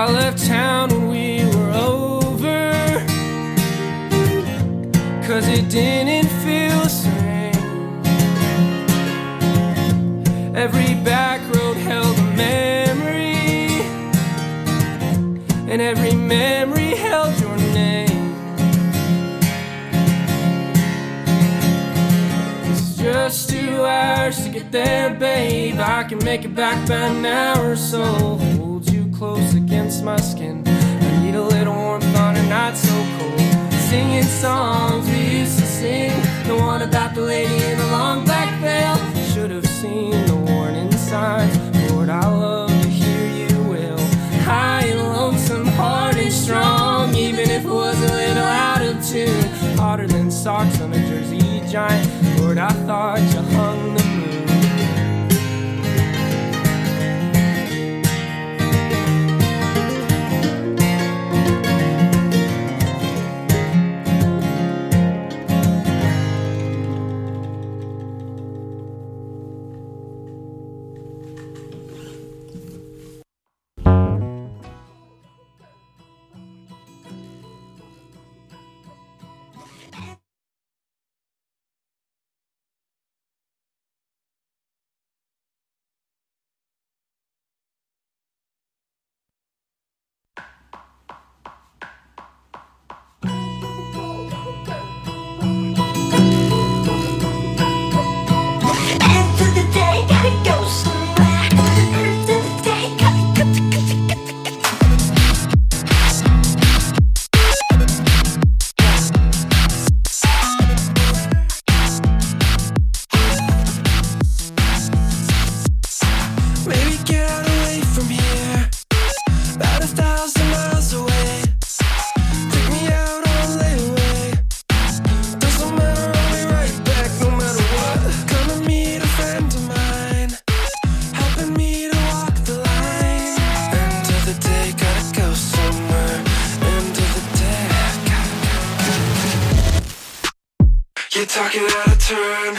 I left town when we were over, 'cause it didn't feel the same. Every back road held a memory, and every memory held your name. It's just 2 hours to get there, babe. I can make it back by an hour or so. Hold you close against my skin. I need a little warmth on a night so cold. Singing songs we used to sing, the one about the lady in the long black veil. Should have seen the warning signs. Lord, I love to hear you wail. High and lonesome, hard and strong, even if it was a little out of tune. Hotter than socks on a Jersey Giant. Lord, I thought you hung the moon. Talking out of turn,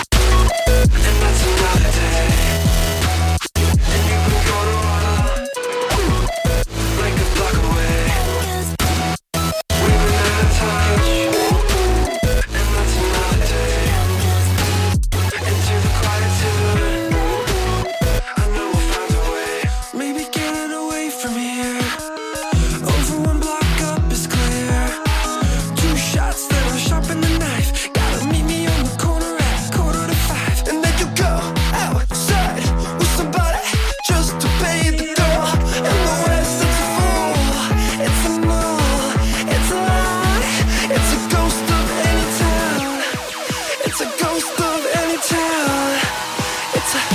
and that's another day. And you can go to water, like a block away. We've been out of touch, and that's another day. Into the quietude, I know we'll find a way. Maybe getting away from here, over one block up is clear. 2 shots that are sharp in the knife. Meet me on the corner at 4:45, and then you go outside with somebody just to pay the door. And the West, it's a fool, it's a mall, it's a lie, it's a ghost of any town. It's a ghost of any town. It's a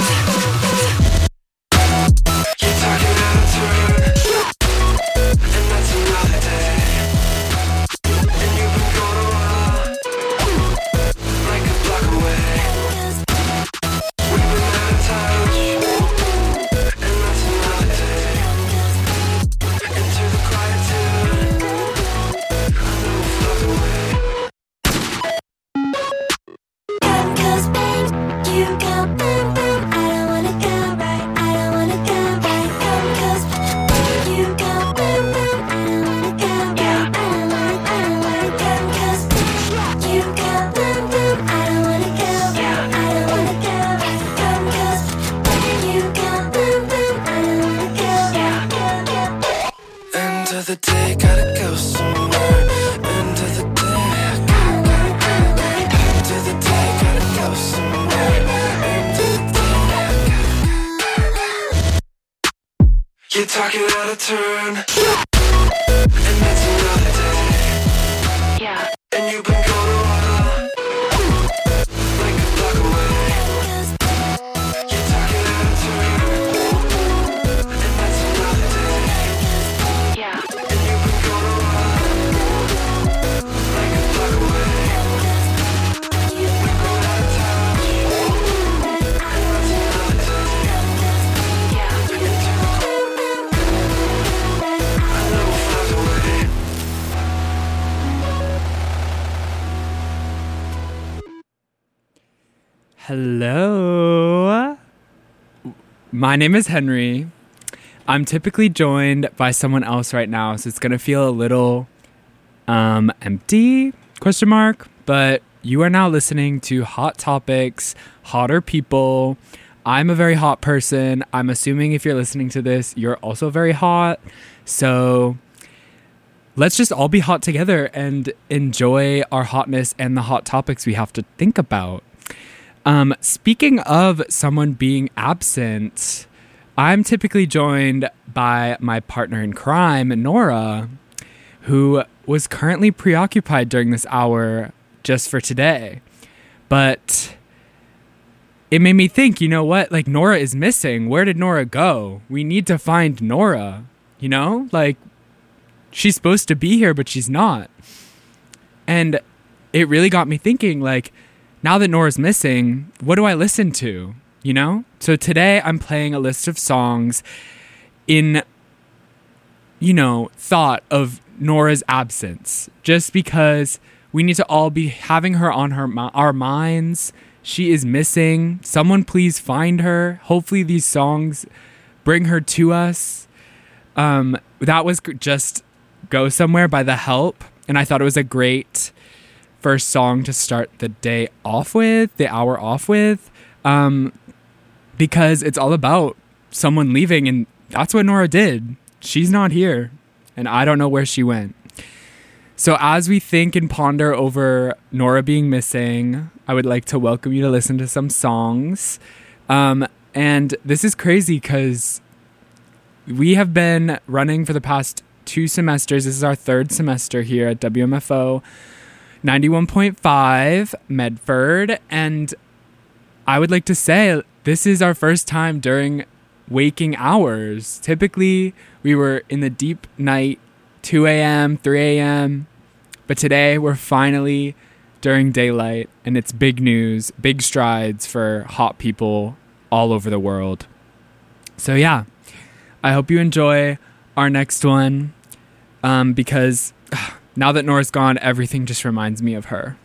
you're talking out of turn, and that's another day. And you can go to like a block away. We've been out of touch, and that's another day. Into the quietude, I know we'll float away. Cause babe, you go boom boom. I don't wanna go right, I don't wanna go right. Cause you go boom boom. I don't wanna go right, I don't wanna go. Cause you go boom boom. I don't wanna go right, I don't wanna go. Cause you go boom boom. I don't wanna go. End of the day, gotta go somewhere. End of the day, end of the day, gotta go somewhere. End of the day, you're talking out of turn, and that's another day. Yeah. And you've been going to water, like a block away. You're talking out of turn, and that's another day. Yeah. And you've been going to water, like a block away. We've been out of touch, and that's another day. Into the I know we'll find a way. Hello. My name is Henry. I'm typically joined by someone else right now, so it's gonna feel a little empty, question mark, but you are now listening to Hot Topics, Hotter People. I'm a very hot person. I'm assuming if you're listening to this, you're also very hot. So let's just all be hot together and enjoy our hotness and the hot topics we have to think about. Speaking of someone being absent, I'm typically joined by my partner in crime, Nora, who was currently preoccupied during this hour just for today. But it made me think, you know what? Like, Nora is missing. Where did Nora go? We need to find Nora, you know? Like, she's supposed to be here, but she's not. And it really got me thinking, like, now that Nora's missing, what do I listen to? You know? So today I'm playing a list of songs in, you know, thought of Nora's absence. Just because we need to all be having her on our minds. She is missing. Someone please find her. Hopefully these songs bring her to us. That was just Go Somewhere by The Help. And I thought it was a great first song to start the day off with, the hour off with. Because it's all about someone leaving, and that's what Nora did. She's not here, and I don't know where she went. So as we think and ponder over Nora being missing, I would like to welcome you to listen to some songs. And this is crazy because we have been running for the past 2 semesters. This is our 3rd semester here at WMFO 91.5 Medford, and I would like to say this is our first time during waking hours. Typically, we were in the deep night, 2 a.m., 3 a.m., but today we're finally during daylight, and it's big news, big strides for hot people all over the world. So yeah, I hope you enjoy our next one, because now that Nora's gone, everything just reminds me of her.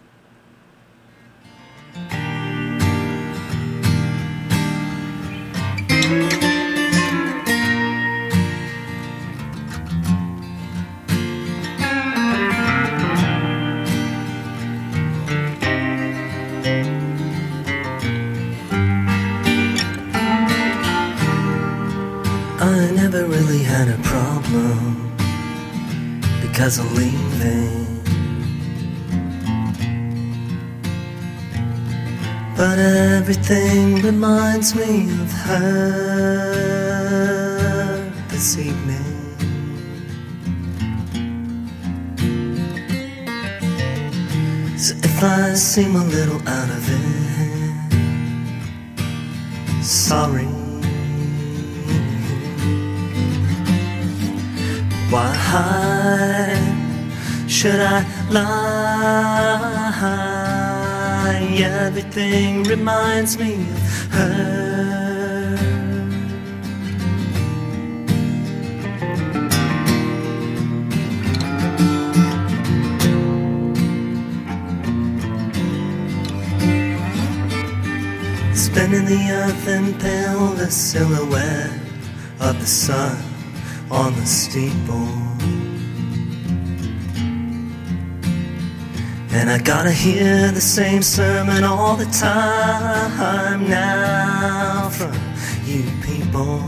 I never really had a problem because of leaving, but everything reminds me of her this evening. So if I seem a little out of it, sorry. Why should I lie? Everything reminds me of her. Spinning the earth and pale the silhouette of the sun on the steeple. And I gotta hear the same sermon all the time now from you people.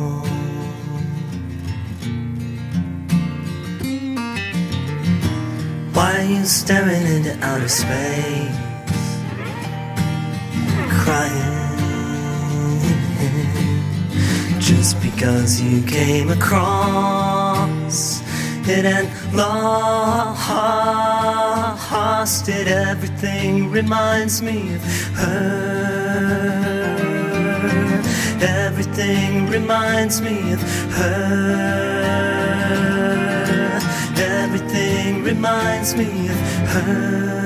Why are you staring into outer space, crying? Just because you came across it and lost it, everything reminds me of her. Everything reminds me of her. Everything reminds me of her.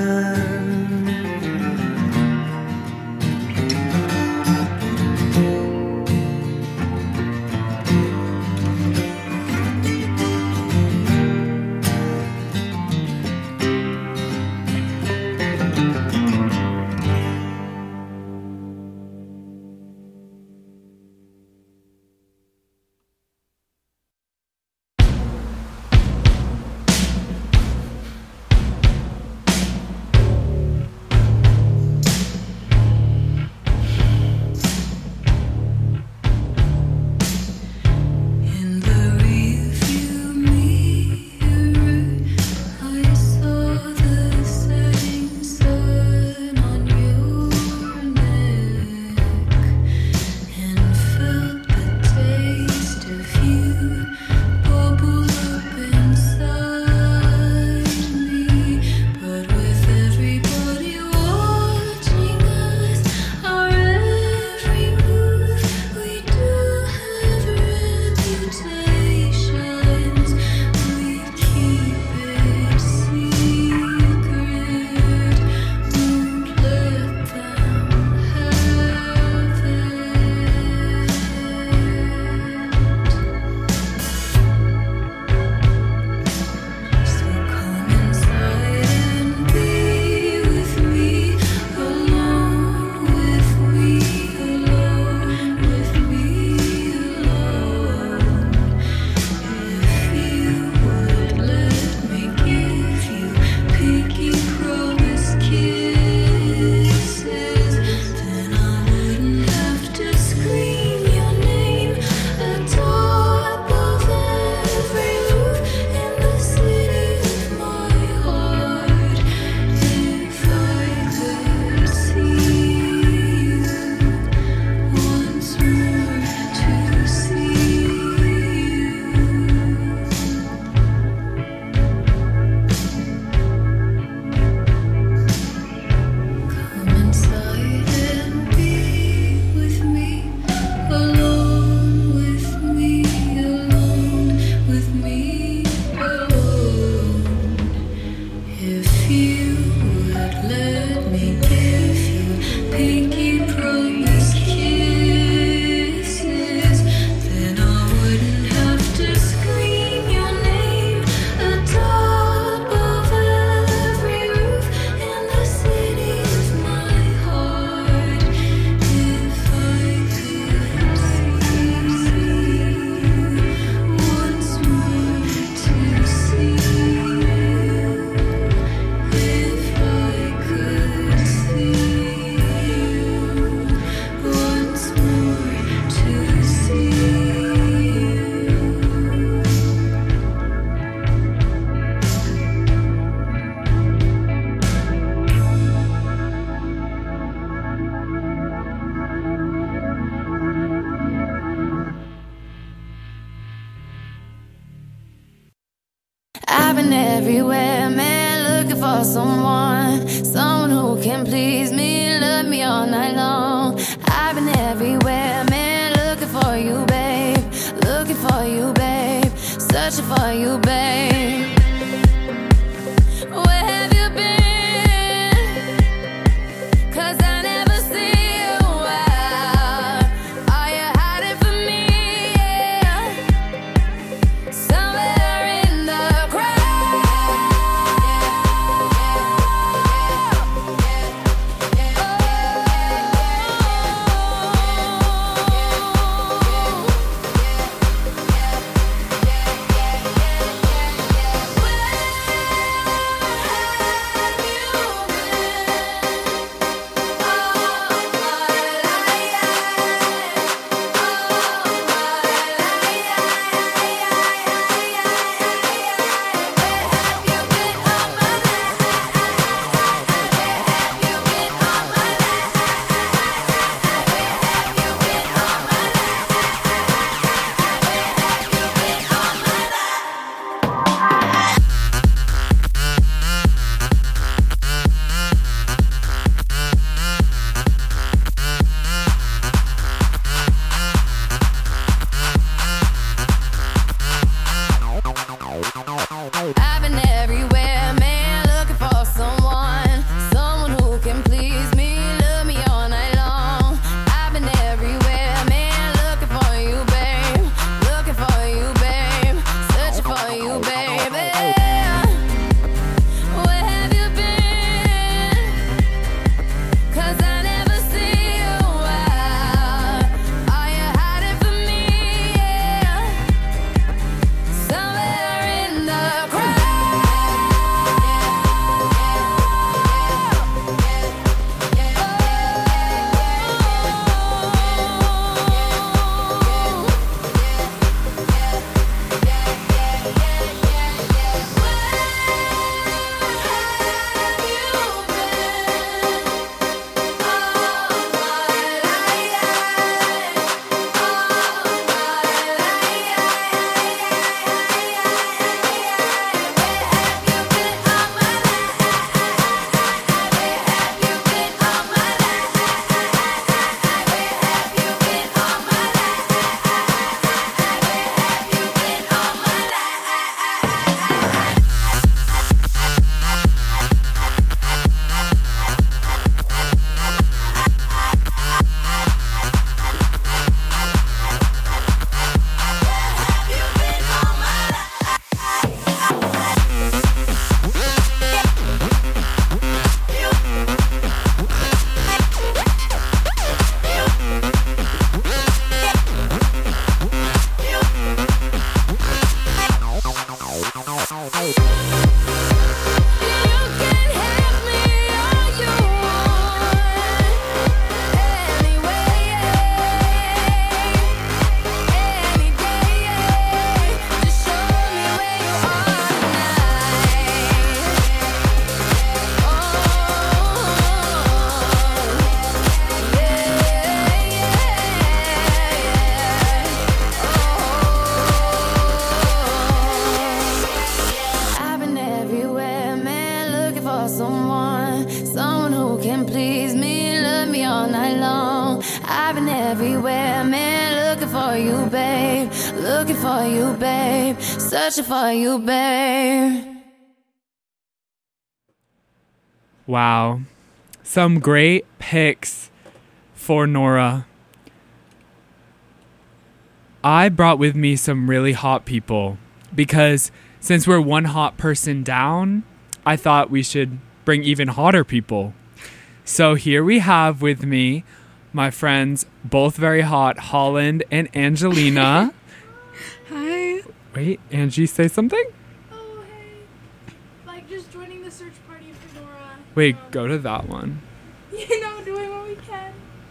someone who can please me, love me all night long. I've been everywhere, man, looking for you, babe. Looking for you, babe. Searching for you, babe. Where have you been? 'Cause I never see you out. Are you hiding from me? Yeah. Somewhere in the I've been everywhere, man, looking for someone who can please me, love me all night long. I've been everywhere, man, looking for you, babe. Looking for you, babe. Searching for you, baby. Where have you been? 'Cause I never see you out. Are you hiding from me? Yeah. Somewhere in the someone who can please me, love me all night long. I've been everywhere, man, looking for you, babe. Looking for you, babe. Searching for you, babe. Wow. Some great picks for Nora. I brought with me some really hot people because since we're one hot person down, I thought we should bring even hotter people. So here we have with me my friends, both very hot, Holland and Angelina. Hi. Wait, Angie, say something? Oh, hey. Like, just joining the search party for Nora. Wait, go to that one. You know, doing what we can.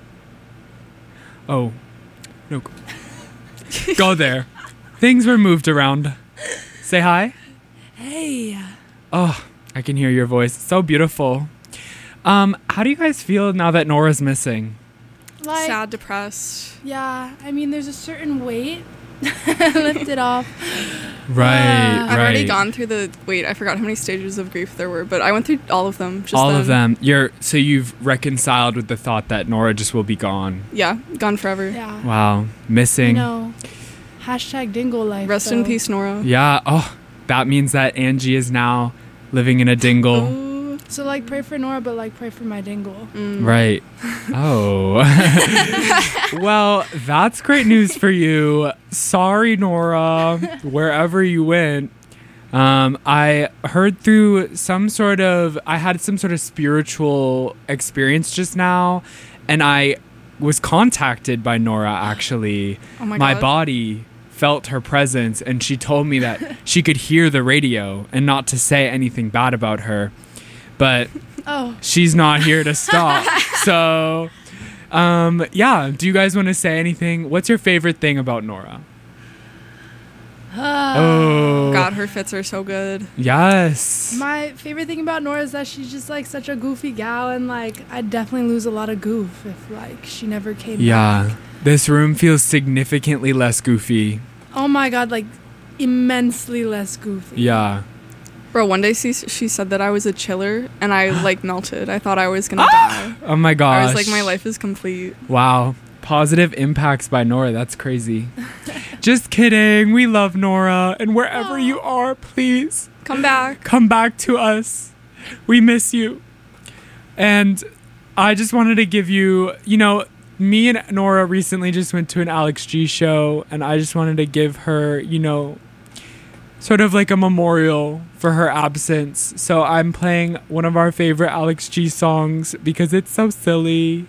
Oh, no. Go there. Things were moved around. Say hi. Hey. Oh, I can hear your voice. It's so beautiful. How do you guys feel now that Nora's missing? Like, Sad, depressed. yeah, I mean, there's a certain weight lift it off. Right, I've I've already right. gone through I forgot how many stages of grief there were, but I went through all of them. Just All then. of them. So you've reconciled with the thought that Nora just will be gone. Yeah, gone forever. Yeah. Wow, You missing. know, hashtag dingle life. Rest in though. peace, Nora. Yeah. Oh, that means that Angie is now living in a dingle. Oh, So like pray for Nora, but like pray for my dingle. Right. Oh. Well, that's great news for you. Sorry, Nora, wherever you went. I heard through I had some sort of spiritual experience just now, and I was contacted by Nora, actually. Oh my My God. body felt her presence, and she told me that she could hear the radio and not to say anything bad about her. But Oh, she's not here to stop. So, yeah. Do you guys want to say anything? What's your favorite thing about Nora? Oh, God, her fits are so good. yes. my favorite thing about Nora is that she's just like such a goofy gal, and like I'd definitely lose a lot of goof if like she never came Yeah. back. This room feels significantly less goofy. Oh my God, like immensely less goofy. Yeah. Bro, one day she said that I was a chiller, and I like melted. I thought I was gonna die. Oh my gosh. I was like, my life is complete. Wow. Positive impacts by Nora. That's crazy. Just kidding. We love Nora. And wherever you are, please Come back. come back to us. We miss you. And I just wanted to give you, me and Nora recently just went to an Alex G show, and I just wanted to give her, sort of like a memorial for her absence. So I'm playing one of our favorite Alex G songs because it's so silly.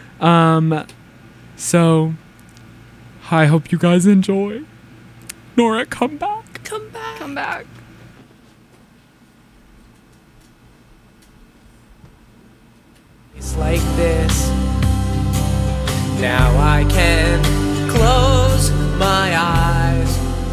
So I hope you guys enjoy. Nora, come back. Come back. Come back. It's like this. Now I can close my eyes.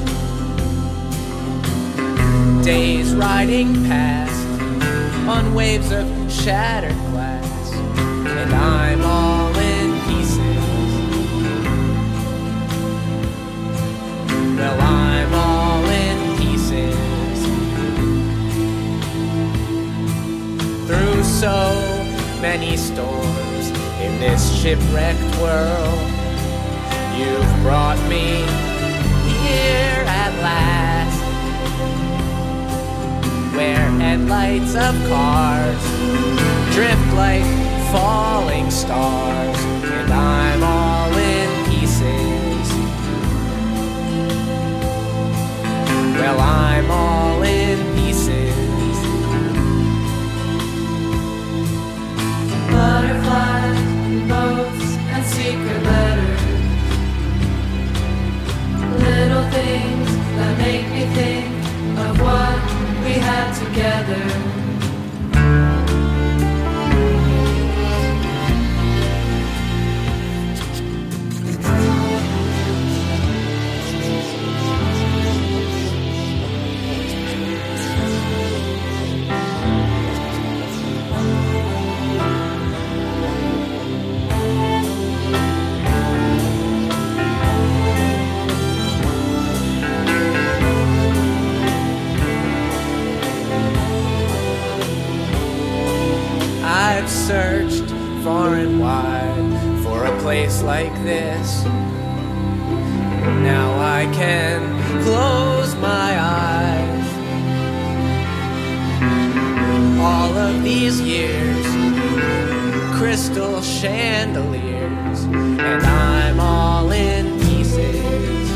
Days riding past on waves of shattered glass, and I'm all in pieces. Well, I'm all in pieces. Through so many storms in this shipwrecked world, you've brought me here at last, where headlights of cars drift like falling stars, and I'm all in pieces. Well, I'm all in pieces. Butterflies and boats and secret letters. Little things that make me think of what we had together. I've searched far and wide for a place like this. Now I can close my eyes. All of these years, crystal chandeliers, and I'm all in pieces.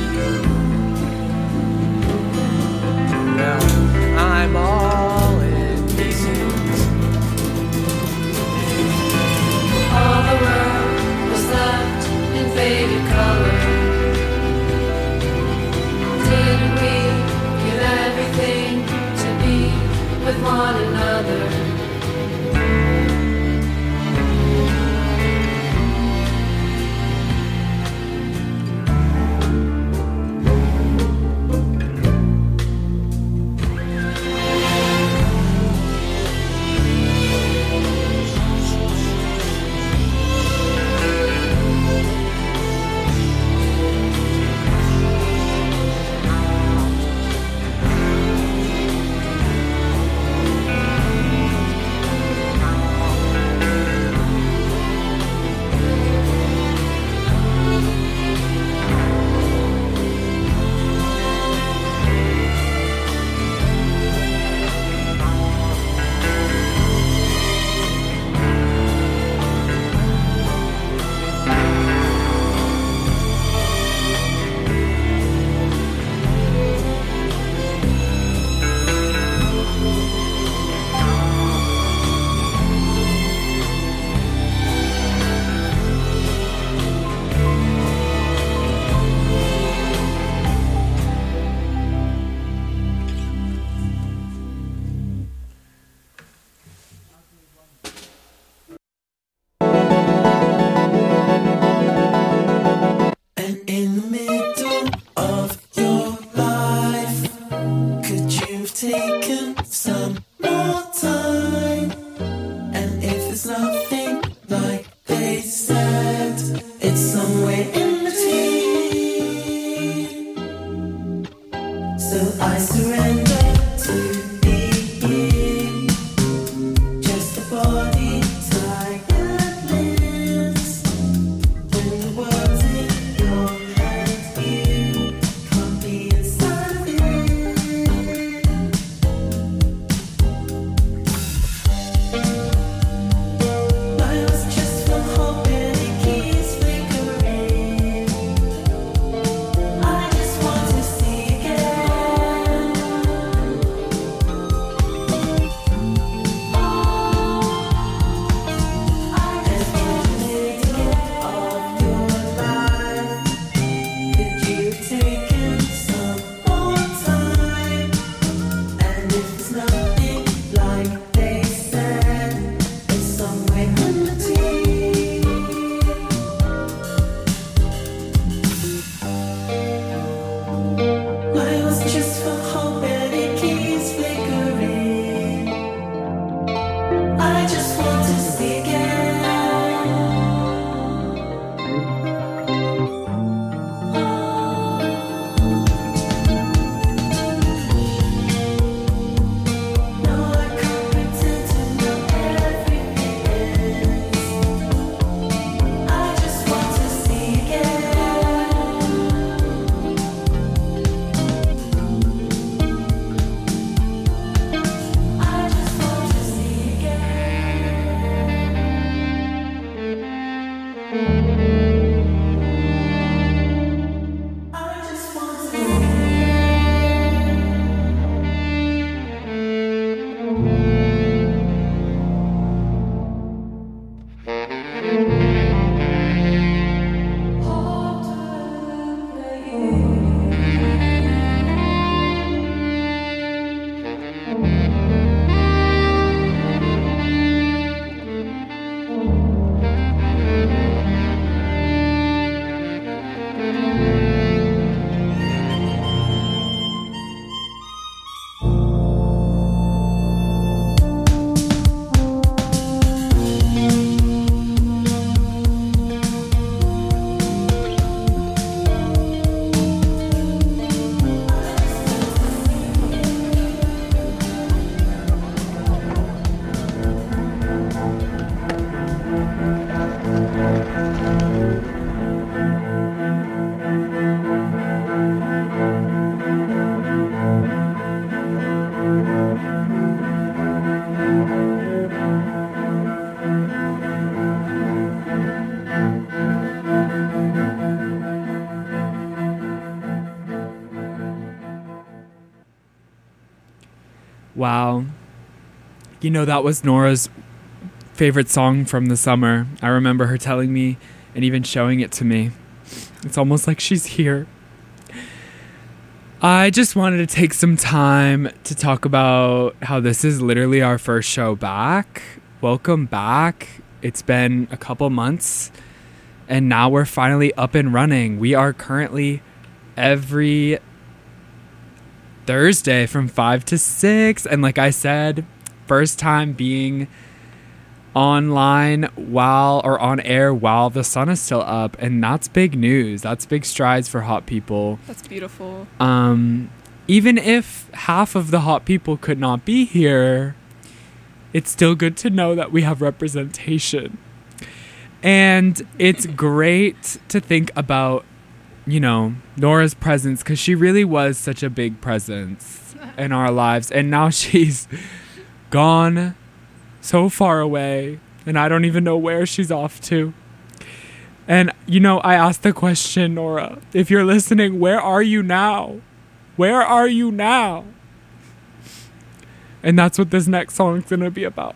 Well, I'm all in pieces. All the world was left in faded color. Didn't we give everything to be with one another? want to see again. No, I can't pretend to know everything. I just want to see again. I just want to see again. I just want to see. Wow. You know, that was Nora's favorite song from the summer. I remember her telling me and even showing it to me. It's almost like she's here. I just wanted to take some time to talk about how this is literally our first show back. Welcome back. It's been a couple months and now we're finally up and running. We are currently every Thursday from 5 to 6. And like I said, first time being online on air while the sun is still up. And that's big news. That's big strides for Hot People. That's beautiful. Even if half of the Hot People could not be here, it's still good to know that we have representation. And it's great to think about, you know, Nora's presence, because she really was such a big presence in our lives. And now she's gone so far away, and I don't even know where she's off to. And, you know, I asked the question, Nora, if you're listening, where are you now? Where are you now? And that's what this next song is going to be about.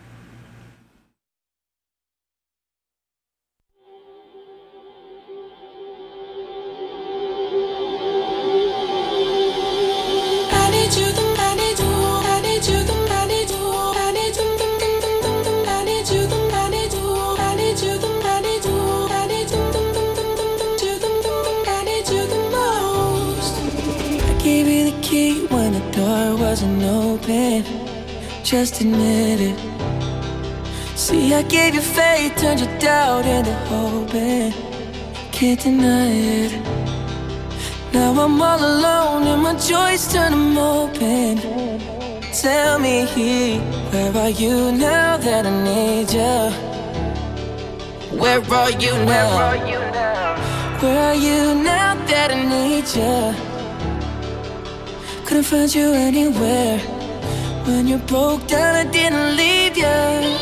Wasn't open, just admit it. See, I gave you faith, turned your doubt into hope, and can't deny it. Now I'm all alone and my joys turn them open. Tell me, where are you now that I need you? Where are you now? Where are you now that I need you? Couldn't find you anywhere. When you broke down, I didn't leave you.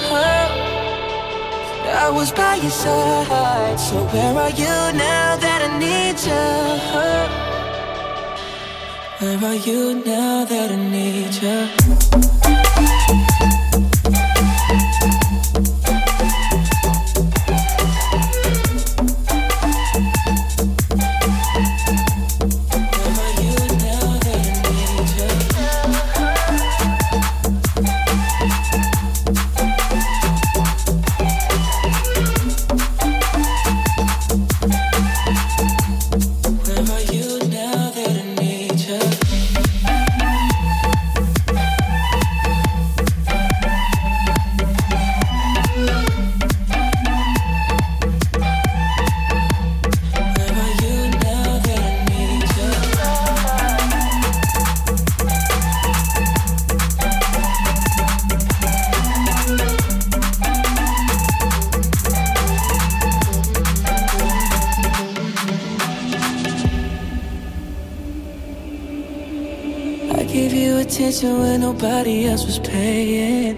I was by your side. So where are you now that I need you? Where are you now that I need you? attention when nobody else was paying.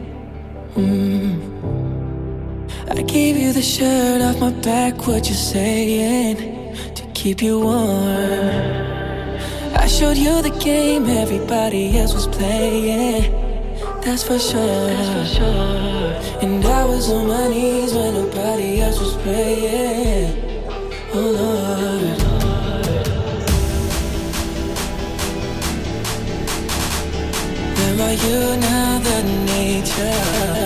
I gave you the shirt off my back, what you saying? To keep you warm. I showed you the game everybody else was playing. That's for sure. And I was on my knees when nobody else was praying. Oh Lord. Where are you now, the nature?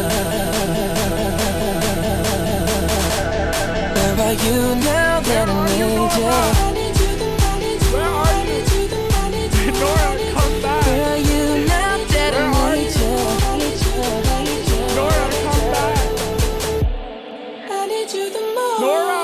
Where are you now, the nature? Nora, come back. Where are you now, dead nature? Nora, come back. I need you the most. Nora.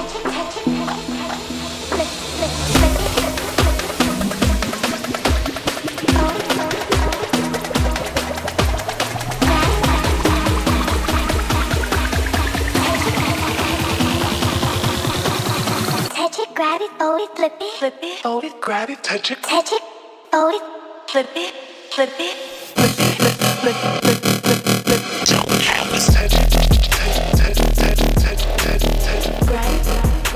Touch it, grab it, fold it, flip it, flip it, Fold it, grab it, touch it. touch it, fold it, flip it, flip it, flip it, flip it, flip it, flip it, flip it, flip it. Don't have this touch it. Touch, Grab it,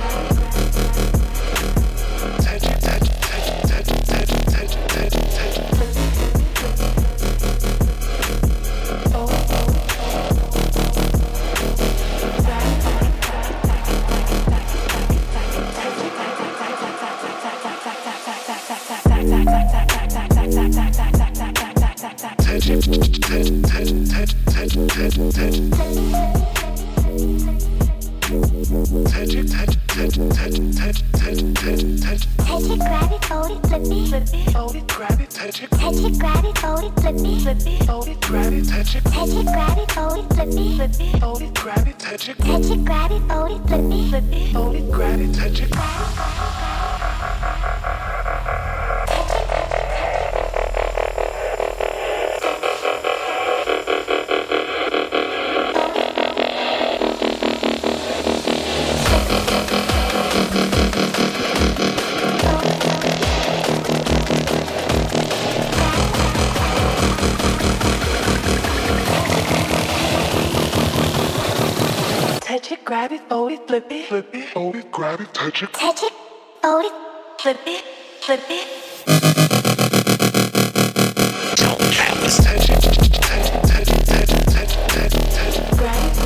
touch it, grab it, fold it, flip it, flip it, Fold it, grab it, touch it. touch it, grab it, fold it, flip it, flip it, Fold it, grab it, touch it. touch it, grab it, fold it, flip it, flip it, Fold it, grab it, touch it. touch it, grab it, fold it, flip it, flip it. Fold it, grab it, touch it. Touch it, grab it, fold it, flip it, Flip it, fold it, grab it, touch it. touch it, fold it, flip it, flip it. Don't have this touch it. Grab it,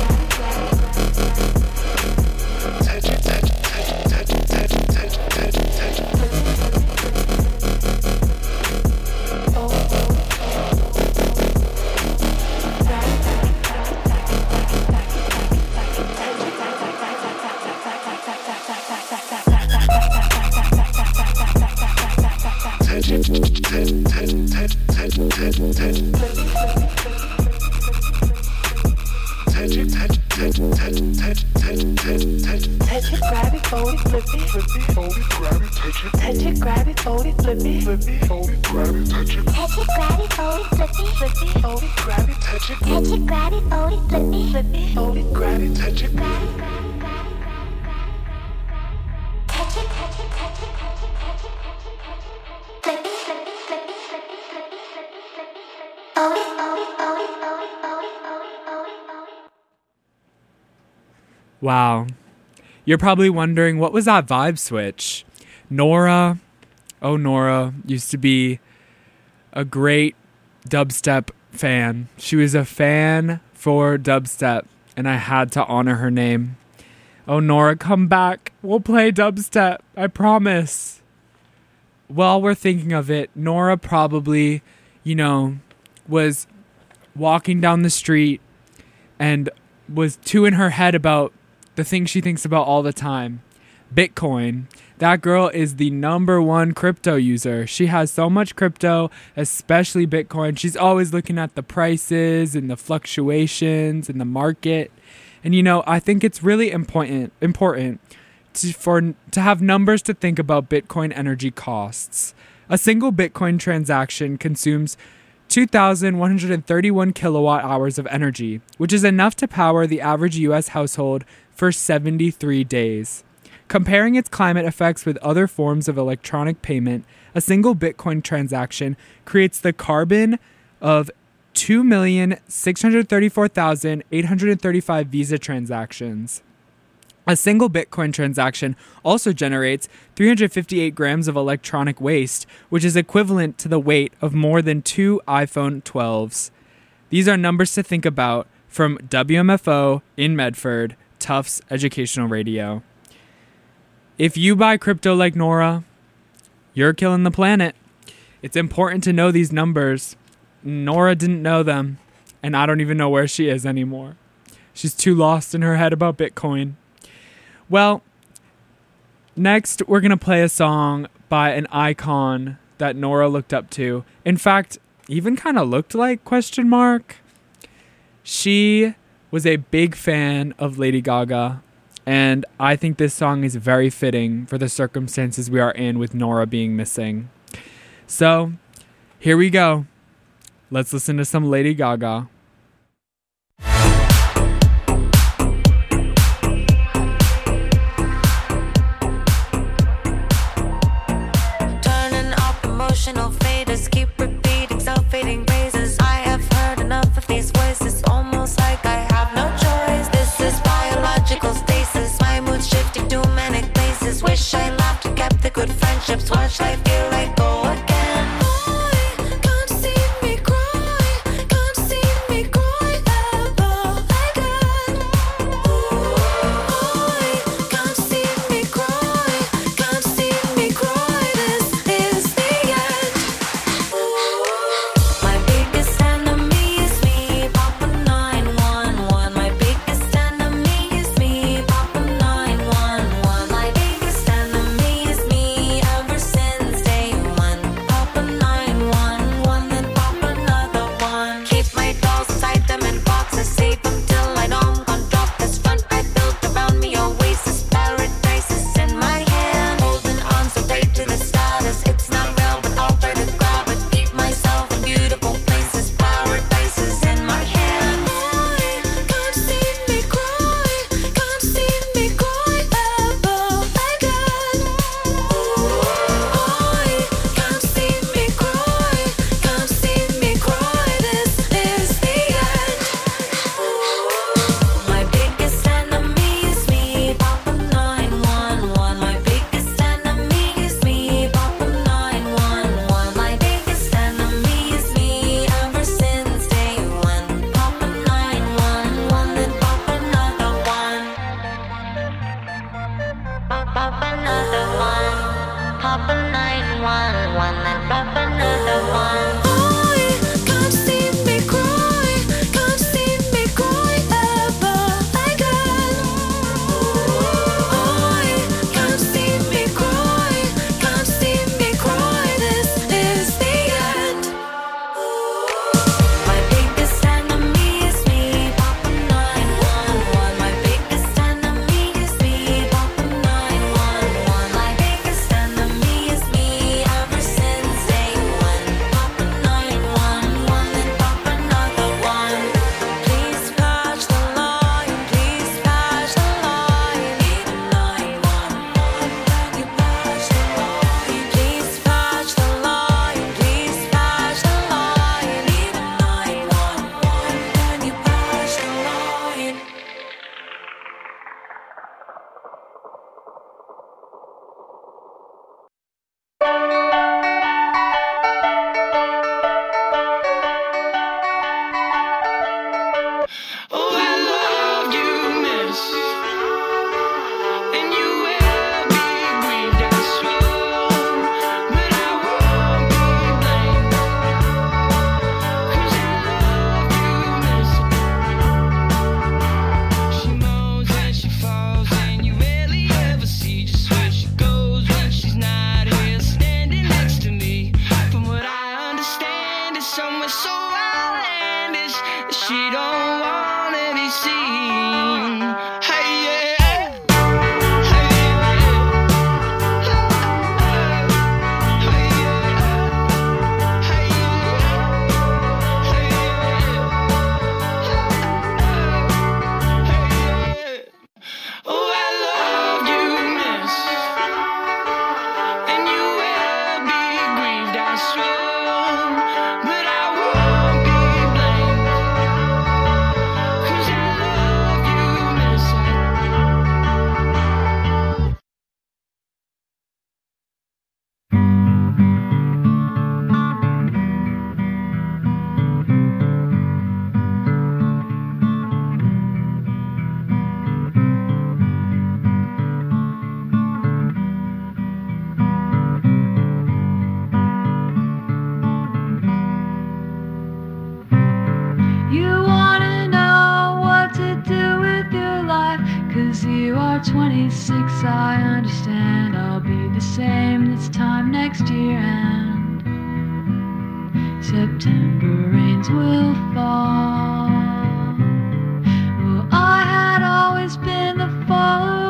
touch it, grab it, fold it, flip it, Fold it, grab it, touch it. touch it, grab it, fold it, flip it, Flip it, fold it, grab it, touch it. touch it, grab it, fold it, flip it, flip it, Fold it, grab it, touch it. touch it, grab it, fold it, flip it, flip it. Fold it, grab it, touch it. Grab it, grab it, grab it, grab it, grab it. Touch it, touch it, touch it, touch it, touch it, touch it, touch it, touch it. Flip it, flip it, flip it, flip it, flip it, flip it, flip it, flip it. Fold it, fold it, fold it, fold it, fold it, fold it, fold it, fold it. Wow. You're probably wondering, what was that vibe switch? Nora, oh Nora, used to be a great dubstep fan. She was a fan for dubstep, and I had to honor her name. Oh Nora, come back. We'll play dubstep. I promise. While we're thinking of it, Nora probably, was walking down the street and was too in her head about the thing she thinks about all the time. Bitcoin. That girl is the #1 crypto user. She has so much crypto, especially Bitcoin. She's always looking at the prices and the fluctuations in the market. And I think it's really important to have numbers to think about Bitcoin energy costs. A single Bitcoin transaction consumes 2,131 kilowatt hours of energy, which is enough to power the average US household for 73 days. Comparing its climate effects with other forms of electronic payment, a single Bitcoin transaction creates the carbon of 2,634,835 Visa transactions. A single Bitcoin transaction also generates 358 grams of electronic waste, which is equivalent to the weight of more than 2 iPhone 12s. These are numbers to think about from WMFO in Medford, Tufts Educational Radio. If you buy crypto like Nora, you're killing the planet. It's important to know these numbers. Nora didn't know them, and I don't even know where she is anymore. She's too lost in her head about Bitcoin. Well, next we're going to play a song by an icon that Nora looked up to. In fact, even kind of looked like ? She was a big fan of Lady Gaga, And I think this song is very fitting for the circumstances we are in with Nora being missing. So, here we go. Let's listen to some Lady Gaga. Turning off emotional faders, keep repeating self-fading phrases. I have heard enough of these voices, almost like I have no choice. This is biological stasis, my mood's shifting to manic places. Wish I laughed and kept the good friendships. Watch life feel like go again. I can't see me cry, can't see me cry ever again. I can't see me cry, can't see me cry. This is the end. My biggest enemy is me, Papa 911. My biggest enemy is me, Papa 911. My biggest enemy is me ever since day one. Papa 911, then pop another one. Keep my dolls inside them in boxes, save them till I know I'm gonna drop this front I built around me. Oasis, paradise is in my hand. Holding on so tight to the status. It's not real, but I'll try to grab it. Keep myself in beautiful places. Paradise is in my hand. I can't see me cry, can't see me cry ever again. I can't see me cry, can't see me cry. This is the end. My biggest enemy is me, Papa 911. My biggest enemy is me, Papa 911. My biggest enemy is me ever since day one. Papa 911, then pop another one. Pop another one. Papa 911, then pop another one. I can't see me cry, can't see me cry ever again. I can't see me cry, can't see me cry. This is the end. My biggest enemy is me, Papa 911. My biggest enemy is me, Papa 911. My biggest enemy is me ever since day one. Papa 911, then pop another one. Please patch the line, please patch the line. Need a 911, can you patch the line? Please patch the line, please patch the line. Need a 911, can you patch the line? Oh, I love you, miss. And you will be grieved, I swear. But I won't be blamed. 'Cause I love you, miss. She moans and she falls, and you rarely ever see just where she goes when she's not here, standing next to me. From what I understand, it's somewhere so outlandish that she don't wanna be seen. Hey, yeah. Hey, yeah. Hey, yeah. Hey, yeah. Hey, yeah. Oh, I love you, miss. And you will be grieved, I swear. But I won't be blamed. 'Cause I love you, miss. You wanna know what to do with your life, 'cause you are 26, I understand. I'll be the same this time next year, and September rains will fall. Well, I had always been the follower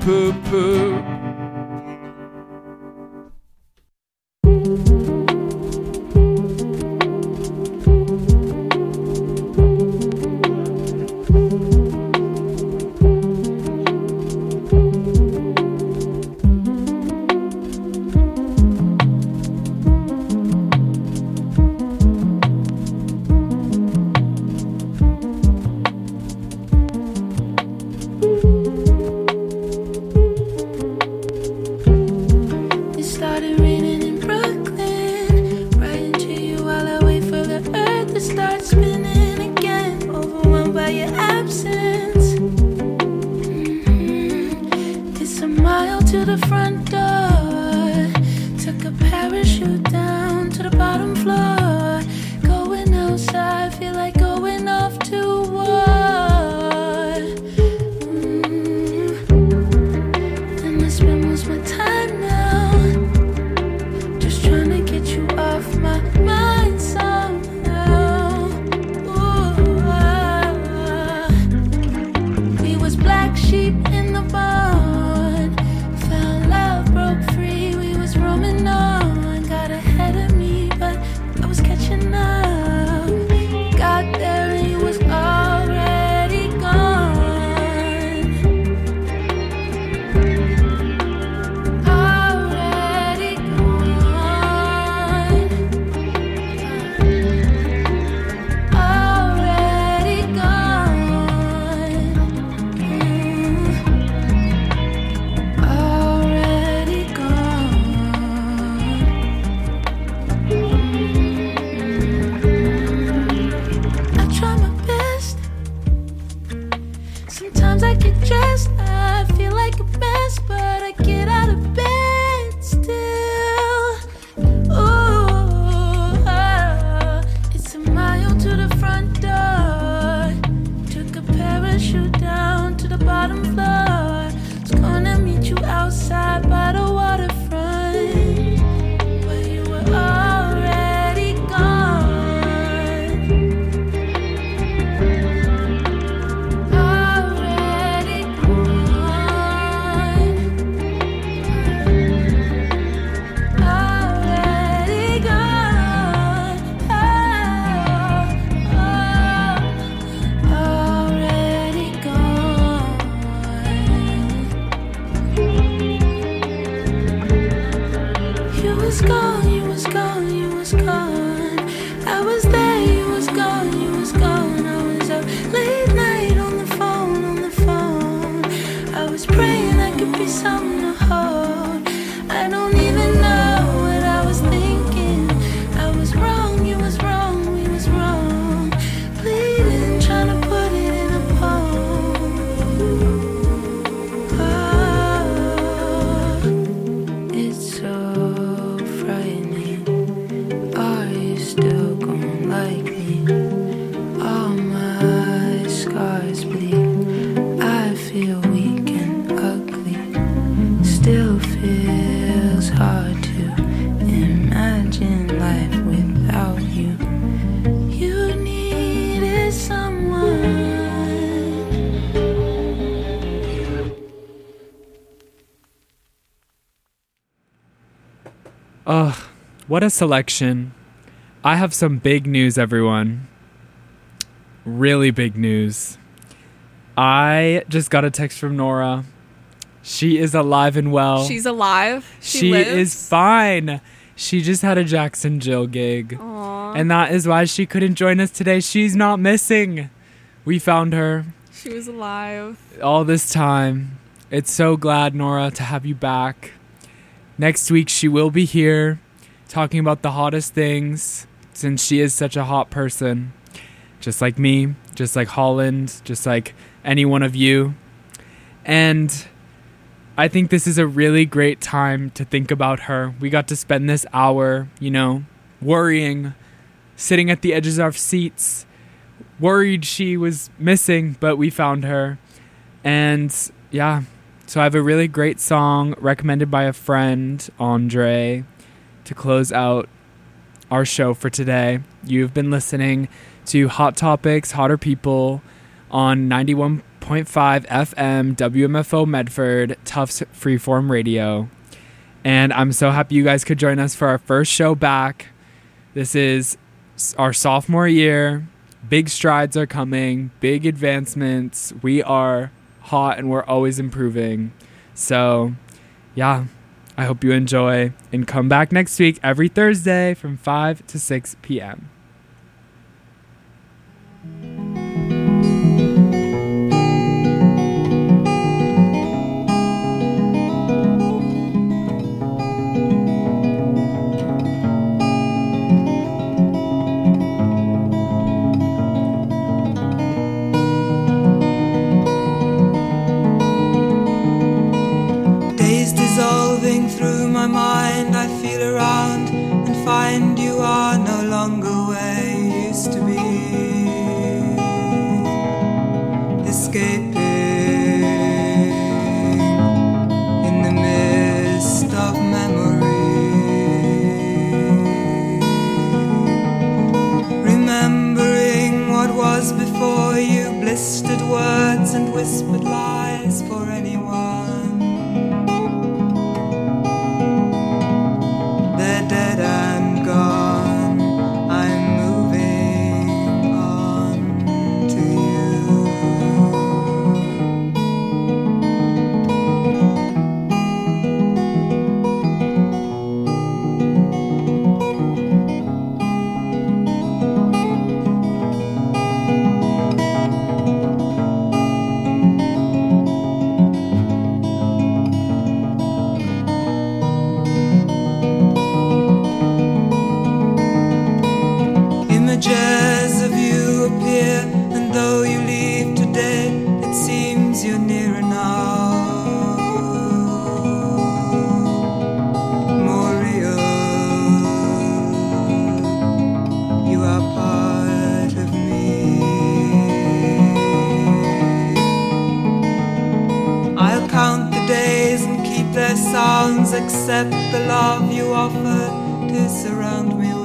poo poo. It started raining in Brooklyn. Writing to you while I wait for the earth to start spinning again. Overwhelmed by your absence. It's a mile to the front door. Took a parachute down to the bottom floor. Going outside, feel like going off to war. And I spend most of my time now just trying to get you off my mind somehow. Ooh, we was black sheep in the barn. Found love, broke free. We was roaming on. Got ahead of me, but I was catching up. Got there and you was already gone. Already gone. Already gone. Already gone. I try my best. Sometimes I get dressed, I feel like a mess, but I get out of bed still. Ooh, it's a mile to the front door. Took a parachute down to the bottom floor. Was gonna meet you outside by the waterfront, but you were already gone. Already gone. Already gone. Already gone. You was gone, you was gone, you was gone. I was there, you was gone, you was gone. I was up late night on the phone, on the phone. I was praying I could be something to hold. I don't even know what I was thinking. I was wrong, you was wrong, we was wrong. Bleeding, trying to put it in a poem. Oh, it's so frightening. Are you still gonna like me? All my scars bleed. I feel weak and ugly. Still feels hard to imagine life without you. You needed someone. Ugh, what a selection. I have some big news, everyone. Really big news. I just got a text from Nora. She is alive and well. She's alive. She lives. is fine. She just had a Jackson Jill gig. Aw. And that is why she couldn't join us today. She's not missing. We found her She was alive. all this time. It's so glad, Nora, to have you back. Next week, she will be here talking about the hottest things, since she is such a hot person. Just like me, just like Holland, just like any one of you. And I think this is a really great time to think about her. We got to spend this hour, worrying, sitting at the edges of our seats, worried she was missing, but we found her. And yeah, so I have a really great song recommended by a friend, Andre, to close out our show for today. You've been listening to Hot Topics, Hotter People on 91.9 98.5 FM, WMFO Medford, Tufts Freeform Radio. And I'm so happy you guys could join us for our first show back. This is our sophomore year. Big strides are coming, big advancements. We are hot and we're always improving. So, yeah, I hope you enjoy and come back next week every Thursday from 5 to 6 p.m. Dissolving through my mind, I feel around and find you are no longer where you used to be. Escaping in the mist of memory, remembering what was before you, blistered words and whispered lies for anyone. Dead and gone, I'm moving on to images of you appear, and though you leave today, it seems you're nearer now, more real. You are part of me. I'll count the days and keep their sounds, accept the love you offer to surround me with.